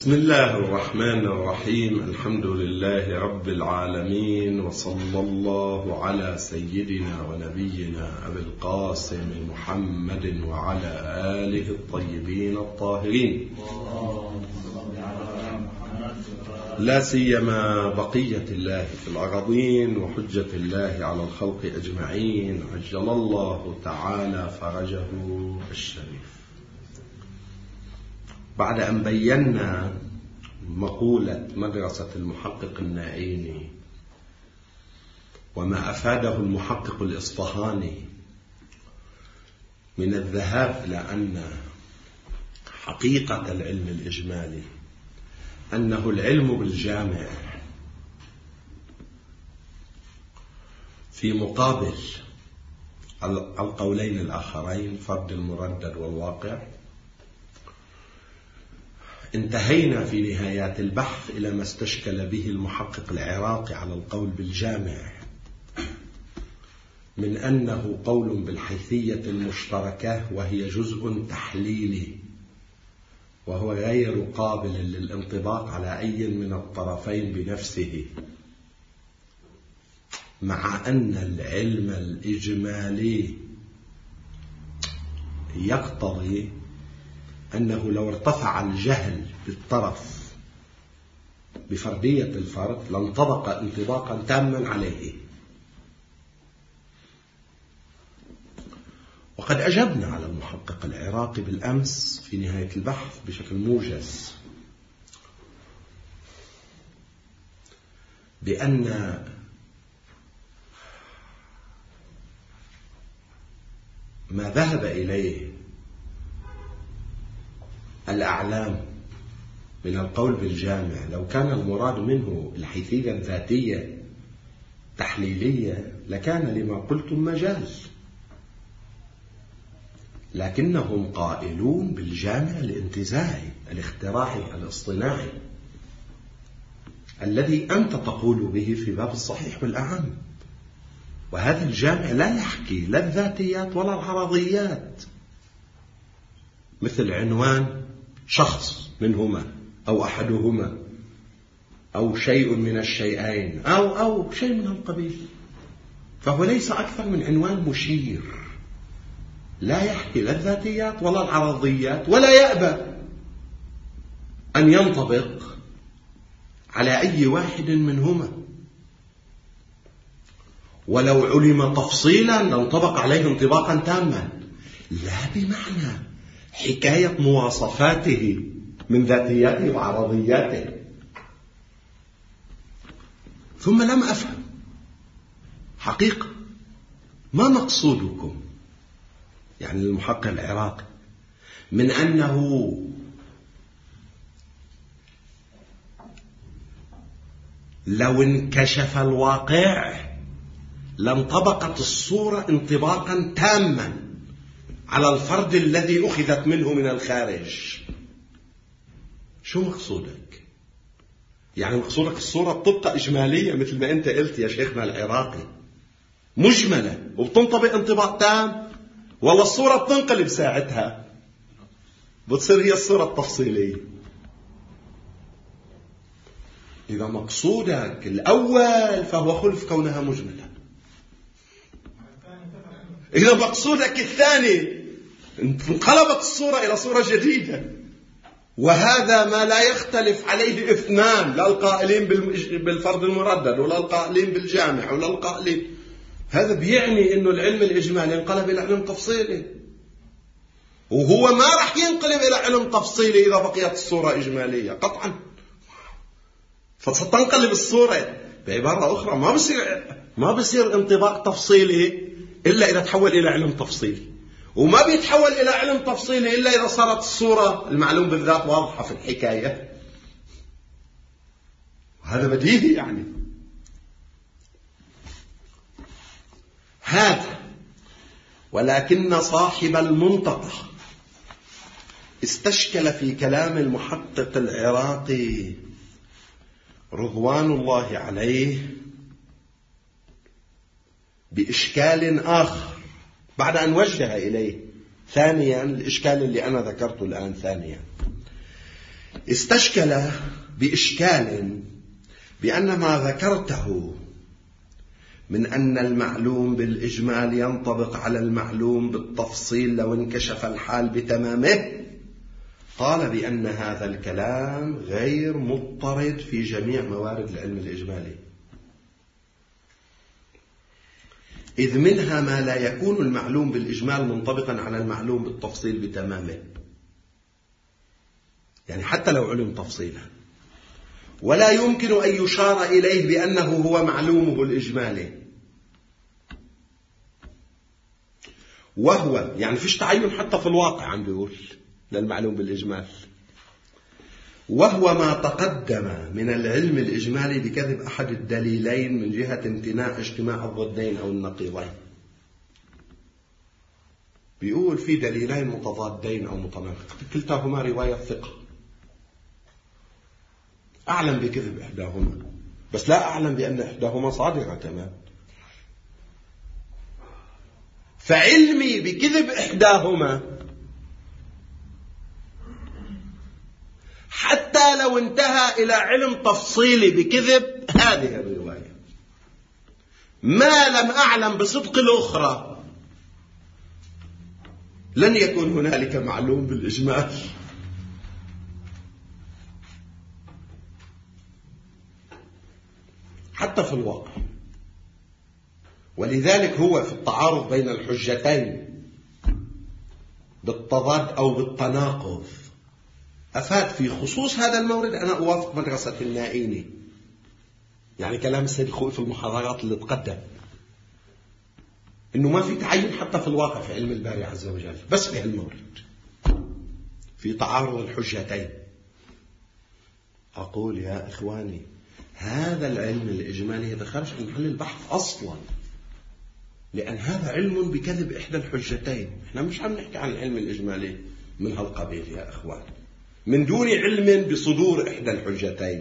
بسم الله الرحمن الرحيم. الحمد لله رب العالمين، وصلى الله على سيدنا ونبينا أبي القاسم محمد وعلى آله الطيبين الطاهرين، لا سيما بقية الله في الأراضين وحجة الله على الخلق أجمعين، عجل الله تعالى فرجه الشريف. بعد أن بينا مقولة مدرسة المحقق النائيني وما أفاده المحقق الإصفهاني من الذهاب إلى أن حقيقة العلم الإجمالي أنه العلم بالجامع في مقابل القولين الآخرين فرد المردد والواقع، انتهينا في نهايات البحث إلى ما استشكل به المحقق العراقي على القول بالجامع من أنه قول بالحيثية المشتركة، وهي جزء تحليلي وهو غير قابل للانطباق على أي من الطرفين بنفسه، مع أن العلم الإجمالي يقتضي أنه لو ارتفع الجهل بالطرف بفردية الفرد لانطبق انطباقا تاما عليه. وقد أجبنا على المحقق العراقي بالأمس في نهاية البحث بشكل موجز بأن ما ذهب إليه الأعلام من القول بالجامع لو كان المراد منه الحيثية الذاتية تحليلية لكان لما قلتم مجال، لكنهم قائلون بالجامع الانتزاعي الاختراعي الاصطناعي الذي أنت تقول به في باب الصحيح والأعم، وهذا الجامع لا يحكي لا الذاتيات ولا العرضيات، مثل عنوان شخص منهما أو أحدهما أو شيء من الشيئين أو شيء من القبيل، فهو ليس أكثر من عنوان مشير لا يحكي لا الذاتيات ولا العرضيات، ولا يأبى أن ينطبق على أي واحد منهما، ولو علم تفصيلا لانطبق عليه انطباقا تاما، لا بمعنى حكاية مواصفاته من ذاتياته وعرضياته. ثم لم أفهم حقيقة ما مقصودكم، يعني المحقق العراقي، من أنه لو انكشف الواقع لانطبقت الصورة انطباقا تاما على الفرد الذي أخذت منه من الخارج. شو مقصودك؟ يعني مقصودك الصورة بتبقى إجمالية مثل ما أنت قلت يا شيخنا العراقي، مجملة وبتنطبق انطباق تام، ولا الصورة بتنقلب ساعتها بتصير هي الصورة التفصيلية؟ إذا مقصودك الأول فهو خلف كونها مجملة، إذا مقصودك الثاني انقلبت الصورة إلى صورة جديدة، وهذا ما لا يختلف عليه اثنان، لا القائلين بالفرد المردد ولا القائلين بالجامع ولا القائلين. هذا بيعني إنه العلم الإجمالي انقلب إلى علم تفصيلي، وهو ما راح ينقلب إلى علم تفصيلي إذا بقيت الصورة إجمالية قطعا، فتنقلب الصورة. بعبارة أخرى ما بصير انطباق تفصيلي إلا إذا تحول إلى علم تفصيلي، وما بيتحول إلى علم تفصيلي إلا إذا صارت الصورة المعلوم بالذات واضحة في الحكاية. هذا بديهي يعني. هذا ولكن صاحب المنطقة استشكل في كلام المحقق العراقي رضوان الله عليه بإشكال آخر بعد أن وجه إليه ثانيا الإشكال اللي أنا ذكرته الآن. ثانيا استشكل بإشكال بأن ما ذكرته من أن المعلوم بالإجمال ينطبق على المعلوم بالتفصيل لو انكشف الحال بتمامه، قال بأن هذا الكلام غير مضطرد في جميع موارد العلم الإجمالي، إذ منها ما لا يكون المعلوم بالإجمال منطبقا على المعلوم بالتفصيل بتمامه، يعني حتى لو علم تفصيلا، ولا يمكن أن يشار إليه بأنه هو معلومه الإجمالي، وهو يعني فيش تعين حتى في الواقع عم بيقول للمعلوم بالإجمال، وهو ما تقدم من العلم الإجمالي بكذب أحد الدليلين من جهة امتناع اجتماع الضدين أو النقيضين. بيقول في دليلين متضادين أو متناقضين كلتاهما رواية ثقة، أعلم بكذب إحداهما بس لا أعلم بأن إحداهما صادقة كمان، فعلمي بكذب إحداهما حتى لو انتهى إلى علم تفصيلي بكذب هذه الرواية ما لم أعلم بصدق الأخرى لن يكون هنالك معلوم بالإجمال. حتى في الواقع. ولذلك هو في التعارض بين الحجتين بالتضاد أو بالتناقض أفاد في خصوص هذا المورد. أنا أوافق مدرسة النائيني، يعني كلام السيد الخوئي في المحاضرات اللي تقدم، إنه ما في تعين حتى في الواقع في علم الباري عز وجل، بس في المورد في تعارض الحجتين. أقول يا إخواني هذا العلم الإجمالي هذا خارج عن محل البحث أصلا، لأن هذا علم بكذب إحدى الحجتين. إحنا مش عم نحكي عن العلم الإجمالي من هالقبيل يا إخوان، من دون علم بصدور إحدى الحجتين.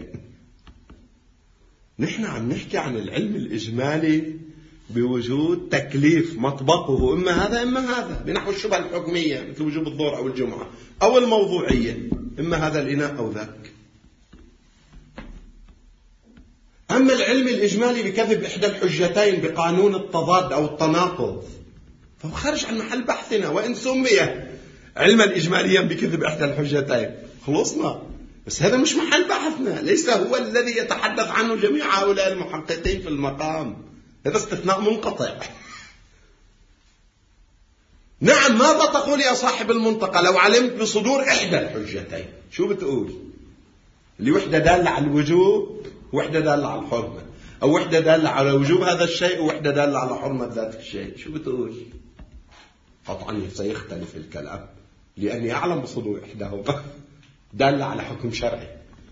نحن عم نحكي عن العلم الإجمالي بوجود تكليف مطبقه إما هذا إما هذا، بنحو الشبهة الحكمية مثل وجوب الظهر أو الجمعة، أو الموضوعية إما هذا الإناء أو ذاك. أما العلم الإجمالي بكذب إحدى الحجتين بقانون التضاد أو التناقض فهو خارج عن محل بحثنا، وإن سمي علما إجماليا بكذب إحدى الحجتين خلصنا، بس هذا مش محل بحثنا، ليس هو الذي يتحدث عنه جميع هؤلاء المحققين في المقام، هذا استثناء منقطع. نعم ماذا تقول يا صاحب المنطقة لو علمت بصدور إحدى الحجتين؟ شو بتقول؟ اللي وحدة دالة على الوجوب وحدة دالة على الحرمة، أو وحدة دالة على وجوب هذا الشيء ووحدة دالة على حرمة ذات الشيء، شو بتقول؟ قطعا سيختلف الكلام لأني أعلم بصدور إحداهما دالة على حكم شرعي.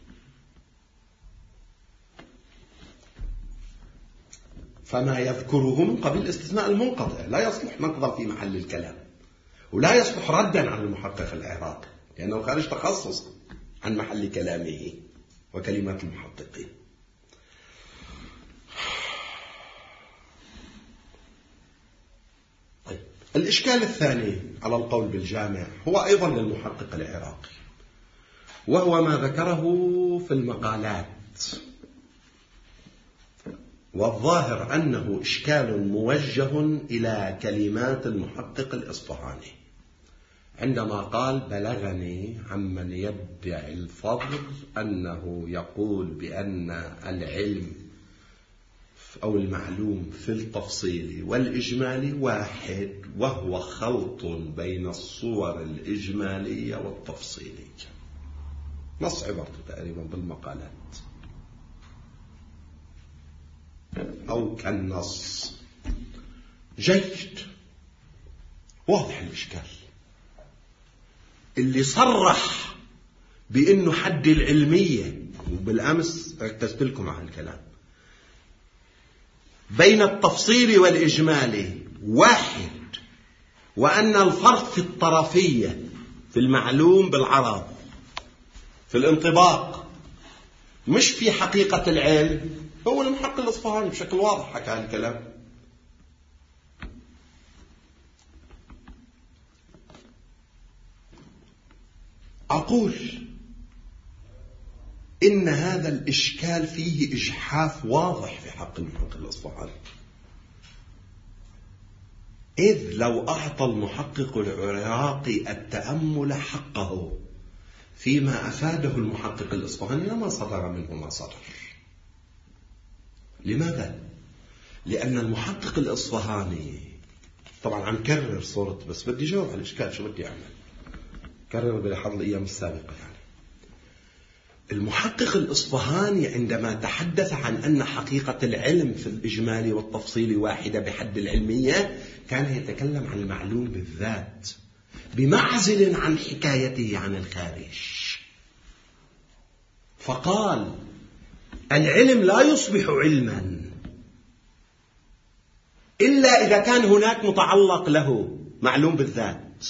فما يذكره من قبل استثناء المنقطع لا يصلح نقضا في محل الكلام، ولا يصلح ردا على المحقق العراقي لأنه خارج تخصص عن محل كلامه وكلمات المحققين. طيب. الإشكال الثاني على القول بالجامع هو أيضا للمحقق العراقي، وهو ما ذكره في المقالات، والظاهر أنه إشكال موجه إلى كلمات المحقق الإصفهاني عندما قال بلغني عمن يدعي الفضل أنه يقول بأن العلم أو المعلوم في التفصيل والإجمالي واحد، وهو خلط بين الصور الإجمالية والتفصيلية. نص عبارته تقريبا بالمقالات أو كالنص. جيد، واضح الإشكال. اللي صرح بأنه حد العلمية، وبالأمس ركزت لكم على الكلام، بين التفصيل والإجمالي واحد، وأن الفرق في الطرفية في المعلوم بالعرض في الانطباق مش في حقيقة العلم، هو المحقق الإصفهاني بشكل واضح حكى هالكلام. أقول إن هذا الإشكال فيه إجحاف واضح في حق المحقق الإصفهاني، إذ لو أعطى المحقق العراقي التأمل حقه فيما أفاده المحقق الإصفهاني لما صدر منه ما صدر. لماذا؟ لأن المحقق الإصفهاني، طبعا عم كرر صورة، بس بدي جاوب على الإشكال، شو بدي أعمل؟ كرر بلحظ الأيام السابقة. يعني المحقق الإصفهاني عندما تحدث عن أن حقيقة العلم في الإجمال والتفصيل واحدة بحد العلمية، كان يتكلم عن المعلوم بالذات بمعزل عن حكايته عن الخارج. فقال: العلم لا يصبح علما إلا إذا كان هناك متعلق له معلوم بالذات،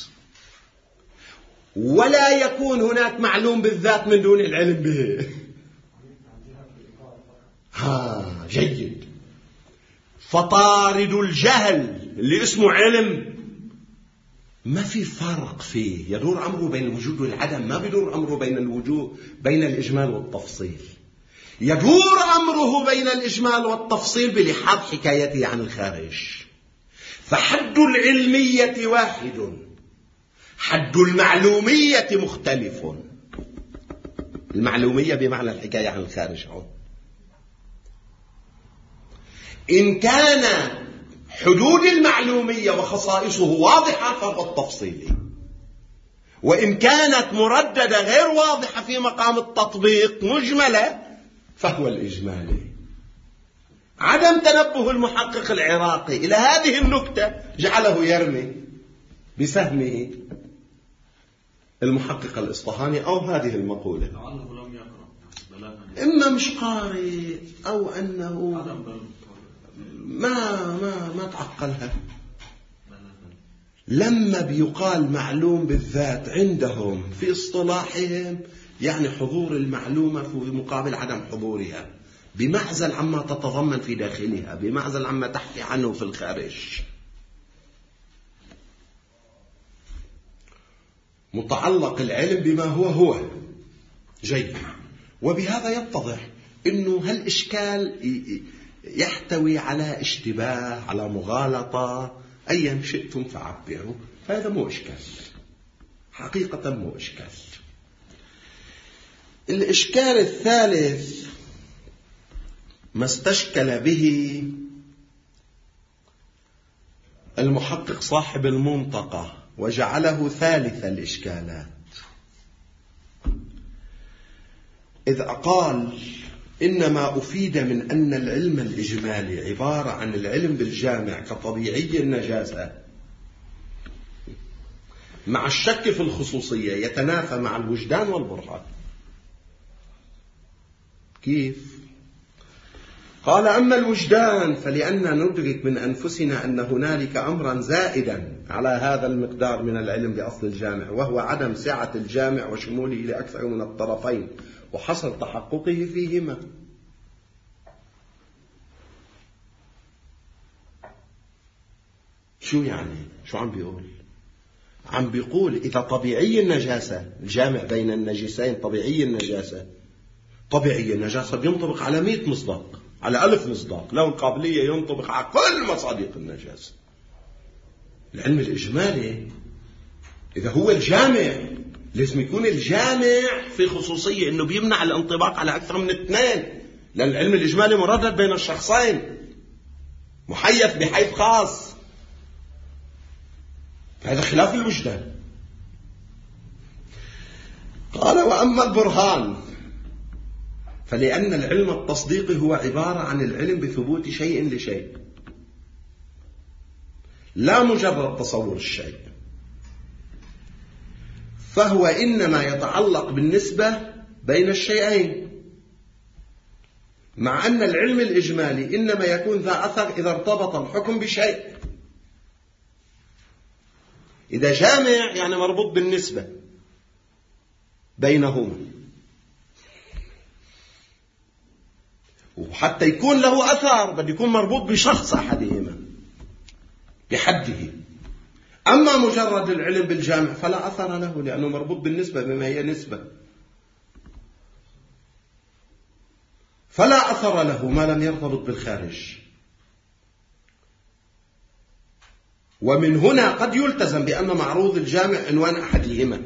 ولا يكون هناك معلوم بالذات من دون العلم به. جيد. فطارد الجهل اللي اسمه علم ما في فرق فيه، يدور أمره بين الوجود والعدم، ما بيدور أمره بين الوجود بين الإجمال والتفصيل، يدور أمره بين الإجمال والتفصيل بلحاظ حكايته عن الخارج. فحد العلمية واحد، حد المعلومية مختلف. المعلومية بمعنى الحكاية عن الخارج. إن كان حدود المعلومية وخصائصه واضحة فهو التفصيلي، وإن كانت مرددة غير واضحة في مقام التطبيق مجملة فهو الإجمالي. عدم تنبه المحقق العراقي إلى هذه النكتة جعله يرمي بسهمه المحقق الإصفهاني أو هذه المقولة. إما مش قارئ أو أنه ما تعقلها. لما بيقال معلوم بالذات عندهم في اصطلاحهم يعني حضور المعلومة في مقابل عدم حضورها، بمعزل عما تتضمن في داخلها، بمعزل عما تحكي عنه في الخارج. متعلق العلم بما هو جيد. وبهذا يتضح أنه هالإشكال يحتوي على اشتباه، على مغالطة، أيا شئتم فعبروا. هذا مو إشكال، حقيقة مو إشكال. الإشكال الثالث ما استشكل به المحقق صاحب المنطقة وجعله ثالث الإشكالات، إذ قال: إنما أفيد من أن العلم الإجمالي عبارة عن العلم بالجامع كطبيعي النجاسة مع الشك في الخصوصية يتنافى مع الوجدان والبرهان. كيف؟ قال: أما الوجدان فلأننا ندرك من أنفسنا أن هنالك أمرا زائدا على هذا المقدار من العلم بأصل الجامع، وهو عدم سعة الجامع وشموله لأكثر من الطرفين وحصل تحققه فيهما. شو يعني؟ شو عم بيقول؟ عم بيقول إذا طبيعي النجاسة، الجامع بين النجسين طبيعي النجاسة، طبيعي النجاسة بينطبق على 100 مصداق، على 1000 مصداق، له القابلية ينطبق على كل مصادق النجاسة. العلم الإجمالي إذا هو الجامع لازم يكون الجامع في خصوصية أنه بيمنع الانطباق على أكثر من 2، لأن العلم الإجمالي مردد بين الشخصين، محيث بحيث خاص، هذا خلاف الوجدان. قال: وأما البرهان فلأن العلم التصديقي هو عبارة عن العلم بثبوت شيء لشيء، لا مجرد تصور الشيء، فهو إنما يتعلق بالنسبة بين الشيئين، مع أن العلم الإجمالي إنما يكون ذا أثر إذا ارتبط الحكم بشيء. إذا جامع يعني مربوط بالنسبة بينهما، وحتى يكون له أثر بده يكون مربوط بشخص أحدهما بحده. أما مجرد العلم بالجامع فلا أثر له، لأنه مربوط بالنسبة بما هي نسبة. فلا أثر له ما لم يرتبط بالخارج. ومن هنا قد يلتزم بأن معروض الجامع عنوان أحدهما،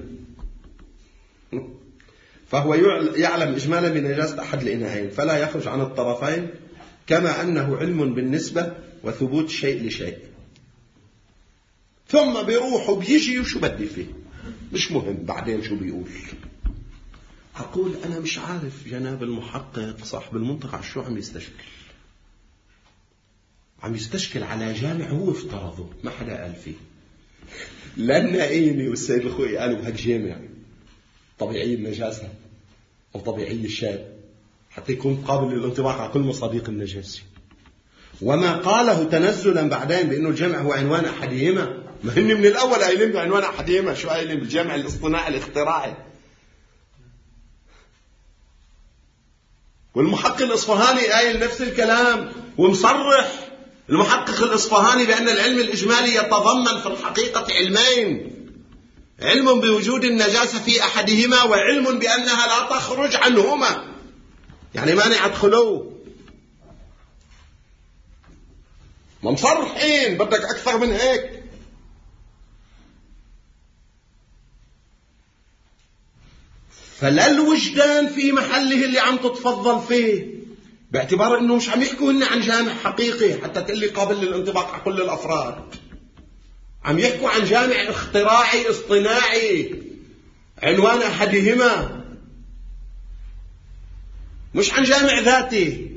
فهو يعلم إجمالا بنجاسة أحد الإناءين فلا يخرج عن الطرفين، كما أنه علم بالنسبة وثبوت شيء لشيء. ثم بيروح وبيجي وشو بدي فيه مش مهم بعدين شو بيقول. أقول أنا مش عارف جناب المحقق صاحب المنطقة شو عم يستشكل. عم يستشكل على جامع هو افترضه ما حدا قال فيه. لا النائمي والسيد الخوئي قالوا هاد جامع طبيعي النجاسة أو طبيعي الشاب حتى يكون قابل للانطباق على كل مصادق النجاسة. وما قاله تنزلا بعدين بأنه الجامع هو عنوان أحدهما، ما هن من الأول قايلين بعنوان أحدهما، شو قايلين بالجامع الاصطناعي الاختراعي. والمحقق الإصفهاني قايل نفس الكلام ومصرح المحقق الإصفهاني بأن العلم الإجمالي يتضمن في الحقيقة علمين: علم بوجود النجاسة في أحدهما، وعلم بأنها لا تخرج عنهما، يعني مانع خلو. ما مصرحين، بدك أكثر من هيك. فلا الوجدان في محله اللي عم تتفضل فيه، باعتبار انه مش عم يحكوا لنا عن جامع حقيقي حتى تقلي قابل للانطباق على كل الافراد. عم يحكوا عن جامع اختراعي اصطناعي عنوان احدهما، مش عن جامع ذاتي.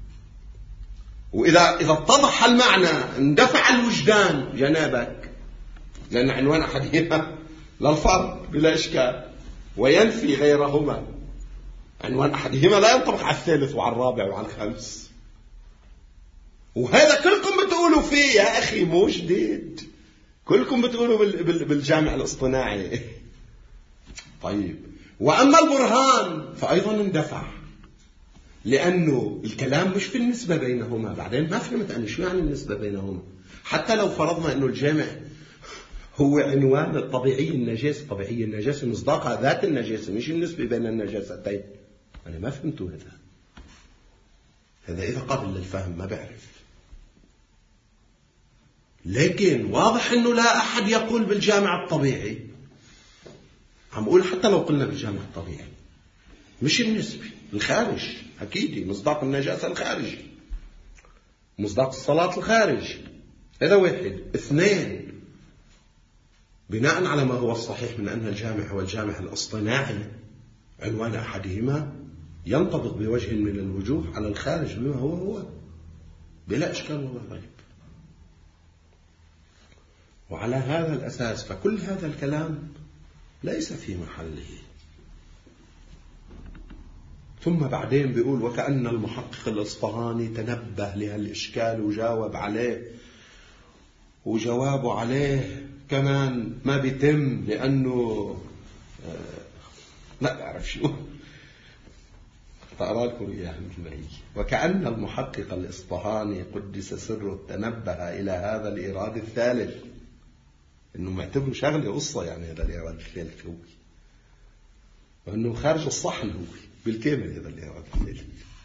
واذا اتضح المعنى اندفع الوجدان جنابك، لان عنوان احدهما للفرد بلا اشكال وينفي غيرهما. عنوان أحدهما لا ينطبق على الثالث وعلى الرابع وعلى الخامس. وهذا كلكم بتقولوا فيه يا أخي، مو جديد، كلكم بتقولوا بالجامع الاصطناعي. طيب، وأما البرهان فأيضا اندفع، لأنه الكلام مش في النسبة بينهما. بعدين ما فهمت أنا شو يعني النسبة بينهما. حتى لو فرضنا أنه الجامع هو عنوان الطبيعي النجاسة، طبيعي النجاسة مصداقها ذات النجاسة، مش النسبة بين النجاستين. أنا ما فهمته هذا إذا قابل للفهم ما بعرف. لكن واضح أنه لا أحد يقول بالجامع الطبيعي. عم أقول حتى لو قلنا بالجامع الطبيعي مش النسبة، الخارج أكيد مصداق النجاسة الخارج، مصداق الصلاة الخارج. هذا واحد. اثنين، بناء على ما هو الصحيح من أن الجامع هو الجامع الاصطناعي عنوان أحدهما، ينطبق بوجه من الوجوه على الخارج بما هو بلا إشكال ولا ريب. وعلى هذا الأساس فكل هذا الكلام ليس في محله. ثم بعدين بيقول وكأن المحقق الإصفهاني تنبه لهالإشكال وجاوب عليه، وجوابه عليه كمان ما بيتم لأنه لا أعرف شو أقرأ لكم إياه مثل ما هي. وكأن المحقق الإصفهاني قدس سره تنبه إلى هذا الإيراد الثالث، إنه معتبره شغله قصة، يعني هذا الإيراد الثالث هو، وإنه خارج الصحن هو بالكامل هذا الإيراد الثالث.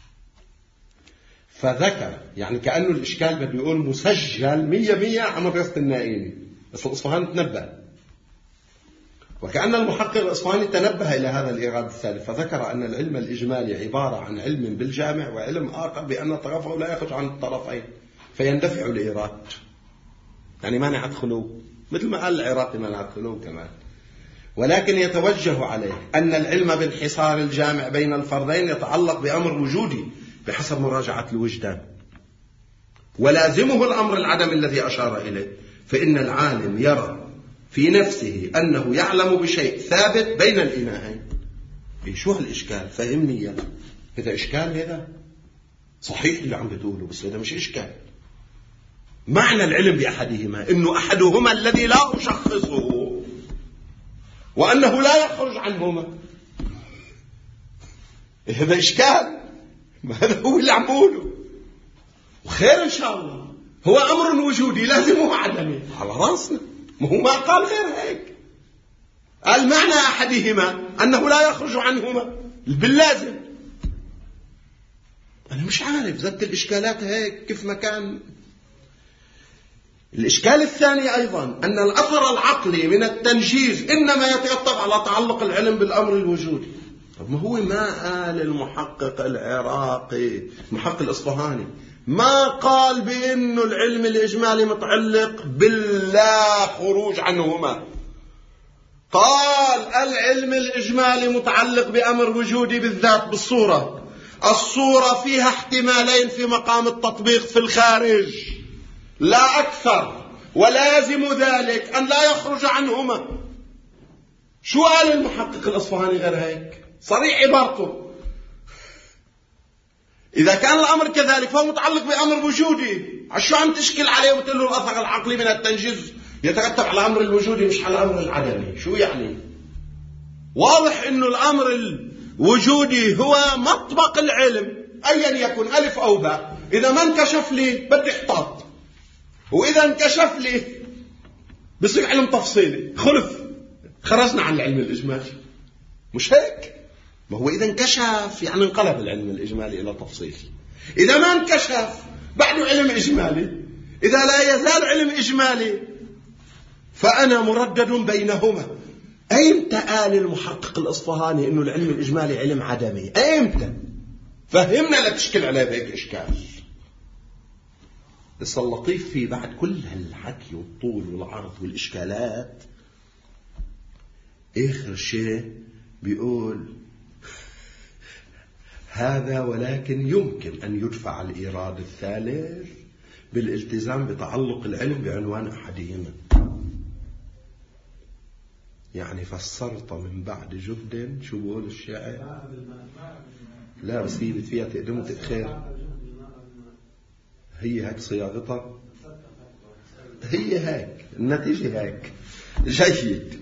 فذكر يعني كأنه الإشكال بده يقول مسجل 100% على مدرسة النائمي، بس الإصفهاني تنبه. وكأن المحقق الإصفهاني تنبه إلى هذا الإيراد الثالث، فذكر أن العلم الإجمالي عبارة عن علم بالجامع وعلم آخر بأن طرفه لا يخرج عن الطرفين فيندفع الإيراد، يعني ما ندخلوا مثل ما قال العراقي ما ندخلوا كمان. ولكن يتوجه عليه أن العلم بانحصار الجامع بين الفردين يتعلق بأمر وجودي بحسب مراجعة الوجدان، ولازمه الأمر العدم الذي أشار إليه، فإن العالم يرى في نفسه أنه يعلم بشيء ثابت بين الإناءين. شو هالإشكال؟ فهمني يا هذا إشكال، هذا صحيح اللي عم بتقوله، بس هذا مش إشكال. معنى العلم بأحدهما إنه أحدهما الذي لا أشخصه وأنه لا يخرج عنهما، هذا إشكال. ما هذا هو اللي عم بقوله، وخير إن شاء الله. هو أمر وجودي لازمه عدمي على رأسنا، ما هو ما قال غير هيك. قال معنى أحدهما أنه لا يخرج عنهما باللازم. أنا مش عارف زدت الإشكالات هيك كيف ما كان. الإشكال الثاني أيضا أن الأثر العقلي من التنجيز إنما يترتب على تعلق العلم بالأمر الوجودي. طب ما هو ما قال المحقق العراقي المحقق الإصفهاني ما قال بأنه العلم الإجمالي متعلق باللا خروج عنهما، قال العلم الإجمالي متعلق بأمر وجودي بالذات بالصورة. الصورة فيها احتمالين في مقام التطبيق في الخارج لا أكثر، ولازم ذلك أن لا يخرج عنهما. شو قال المحقق الأصفهاني غير هيك؟ صريح عبارته، إذا كان الأمر كذلك فهو متعلق بأمر وجودي. شو عم تشكل عليه وتقول له الأثر العقلي من التنجيز يترتب على الأمر الوجودي مش على الأمر العدمي؟ شو يعني؟ واضح إنه الأمر الوجودي هو مطبق العلم أيا يكن ألف أو باء. إذا ما انكشف لي بدي احتاط، وإذا انكشف لي بصير علم تفصيلي خرجنا عن العلم الإجمالي. مش هيك؟ ما هو إذا انكشف يعني انقلب العلم الإجمالي إلى تفصيل. إذا ما انكشف بعده علم إجمالي. إذا لا يزال علم إجمالي فأنا مردد بينهما. أيمتى قال المحقق الإصفهاني إنه العلم الإجمالي علم عدمي؟ أيمتى؟ فهمنا لا تشكل عليه بهيك إشكال. بس اللطيف في بعد كل هالحكي والطول والعرض والإشكالات آخر شيء بيقول هذا ولكن يمكن أن يدفع الإيراد الثالث بالالتزام بتعلق العلم بعنوان أحدهما. يعني فسرت من بعد جهد. شو بقول الشاعر؟ لا بس هي فيها تقدم وتأخير. هي هيك صياغتها، هي هيك النتيجة هيك جيد.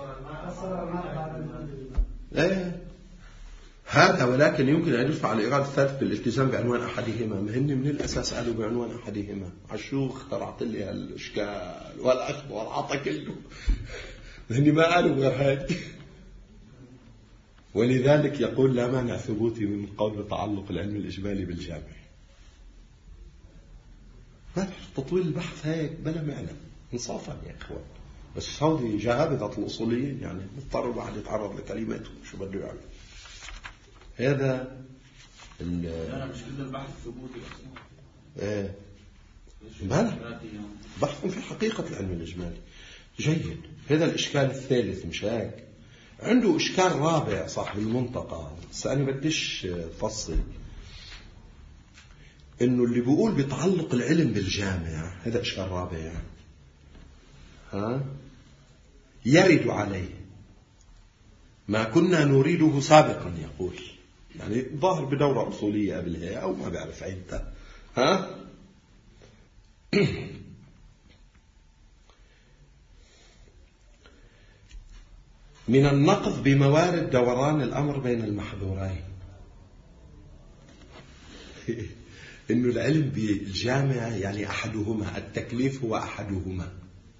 هذا ولكن يمكن أن يدفع الإيراد الثالث بالالتزام بعنوان أحدهما. ما هن من الأساس قالوا بعنوان أحدهما. عشو اخترعت لي هالإشكال والأخذ والعطى كله. هن ما قالوا غير هيك. ولذلك يقول لا مانع ثبوتي من قول تعلق العلم الإجمالي بالجامع. ما تطويل البحث هيك بلا معنى انصافا يا إخوان. بس هذه جهابذة الأصوليين يعني مضطر بعد يتعرض لكلماتهم شو بده يعمل. هذا لا مش كده البحث الثبوتي اصلا. بحث في حقيقة العلم الإجمالي. جيد. هذا الإشكال الثالث. مش هيك؟ عنده إشكال رابع صاحب المنطقة، بس أنا بديش فصل. إنه اللي بيقول بتعلق العلم بالجامع هذا إشكال رابع. يرد عليه ما كنا نريده سابقا. يقول يعني ظاهر بدورة أصولية قبلها أو ما بعرف عدة. من النقض بموارد دوران الأمر بين المحظورين. إنه العلم بالجامع يعني أحدهما، التكليف هو أحدهما.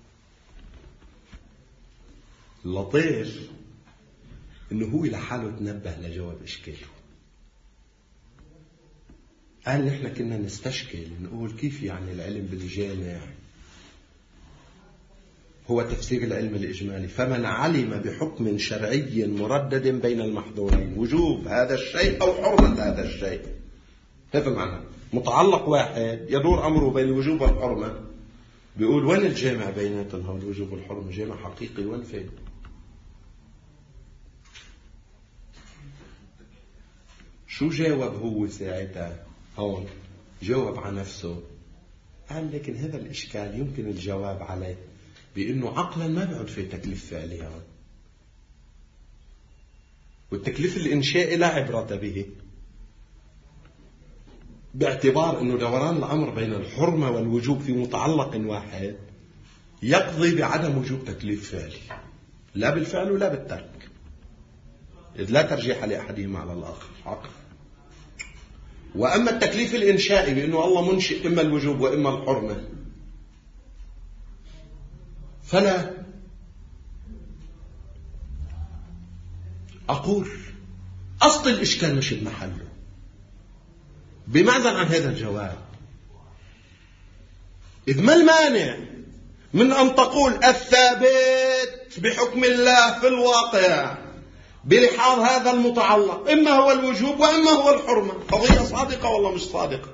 اللطيف إنه هو لحاله تنبه لجواب إشكاله. قال نحن كنا نستشكل نقول كيف يعني العلم بالجامع هو تفسير العلم الإجمالي. فمن علم بحكم شرعي مردد بين المحظورين وجوب هذا الشيء أو حرمة هذا الشيء. هذا معنى متعلق واحد يدور أمره بين الوجوب والحرمة. بيقول وين الجامع بيناتهم؟ هو الوجوب والحرمة جامع حقيقي وين فين؟ شو جاوب هو ساعتها؟ هون جاوب على نفسه. قال لكن هذا الإشكال يمكن الجواب عليه بأنه عقلا ما بعد في تكليف فعلي هون، والتكليف الإنشائي لا عبرة به، باعتبار أنه دوران الأمر بين الحرمة والوجوب في متعلق واحد يقضي بعدم وجوب تكليف فعلي لا بالفعل ولا بالترك، إذ لا ترجيح لأحدهما على الآخر عقل. وأما التكليف الإنشائي بأنه الله منشئ إما الوجوب وإما الحرمة فلا. أقول أصل الإشكال مش بمحله. بماذا عن هذا الجواب؟ إذ ما المانع من أن تقول الثابت بحكم الله في الواقع بلحاظ هذا المتعلق إما هو الوجوب وإما هو الحرمة؟ قضية صادقة ولا مش صادقة؟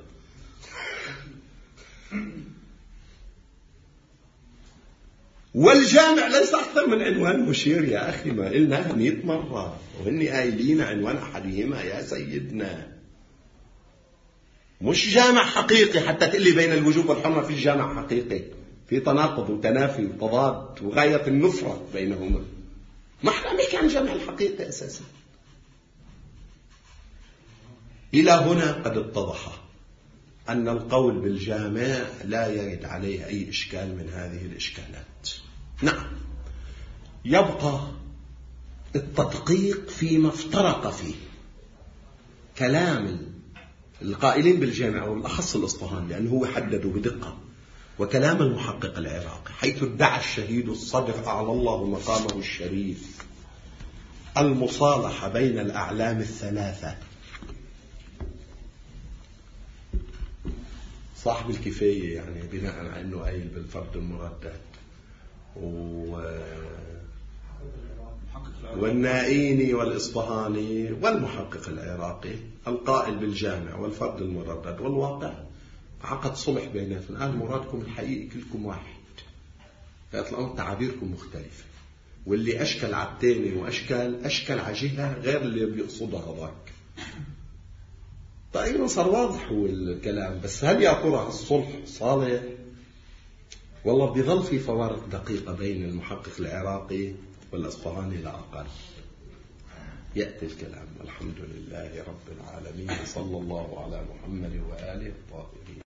والجامع ليس أكثر من عنوان مشير يا أخي، ما قلناها 100 مرة وهني قايلين عنوان أحدهما يا سيدنا، مش جامع حقيقي حتى تقلي بين الوجوب والحرمة. في جامع حقيقي، في تناقض وتنافي وتضاد وغاية النفرة بينهما. ما احنا نحكي عن جامع الحقيقي أساسا. إلى هنا قد اتضح أن القول بالجامع لا يرد عليه أي إشكال من هذه الإشكالات. نعم، يبقى التدقيق فيما افترق فيه كلام القائلين بالجامع والأخص الإصطهان، لأنه هو حدده بدقة، وكلام المحقق العراقي حيث ادعى الشهيد الصدق أعلى الله مقامه الشريف المصالحة بين الأعلام الثلاثة. صاحب الكفاية يعني بناء على أنه قايل بالفرد المردد والنائيني والإصطهاني والمحقق العراقي القائل بالجامع والفرد المردد والواقع عقد صلح بيناتهم. الآن مرادكم الحقيقي كلكم واحد، فيطلعون تعابيركم مختلفة، واللي أشكل على التاني وأشكل على جهة غير اللي بيقصدها ذاك. تقريبا صار واضح هو الكلام، بس هل يا ترى الصلح صالح؟ والله بيظل في فوارق دقيقة بين المحقق العراقي والأصفهاني لا أقل. يأتي الكلام. الحمد لله رب العالمين، صلى الله على محمد وآله الطاهرين.